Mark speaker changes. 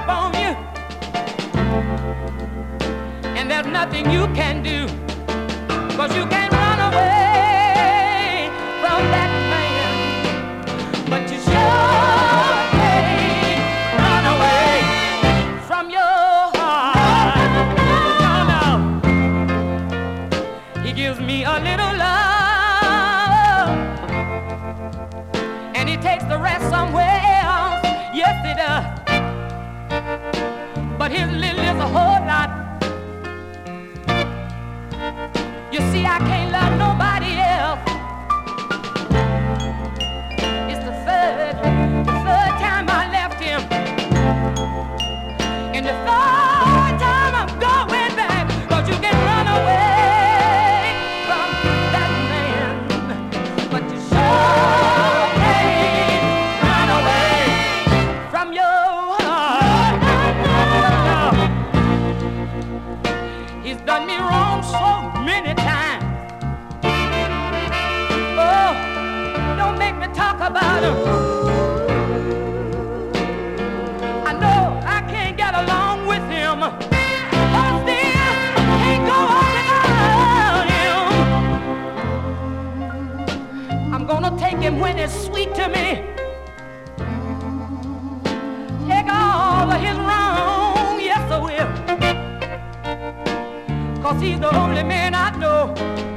Speaker 1: up on you, and there's nothing you can do, 'cause you can't run away from that man, but you sure can't run away from your heart. No, no. He gives me a little love, and he takes the rest somewhere else. Yes, he does. But his little is a whole lot. You see, I can't love nobody else. It's the third time I left him, and the third time I'm going back, 'cause you can run away from that man, but you sure can't run away from your heart. He's done me wrong so many times. Oh, don't make me talk about him. I know I can't get along with him, but still can't go on without him. I'm gonna take him when it's sweet to me, take all of his wrong, yes I will, 'cause he's the only man I know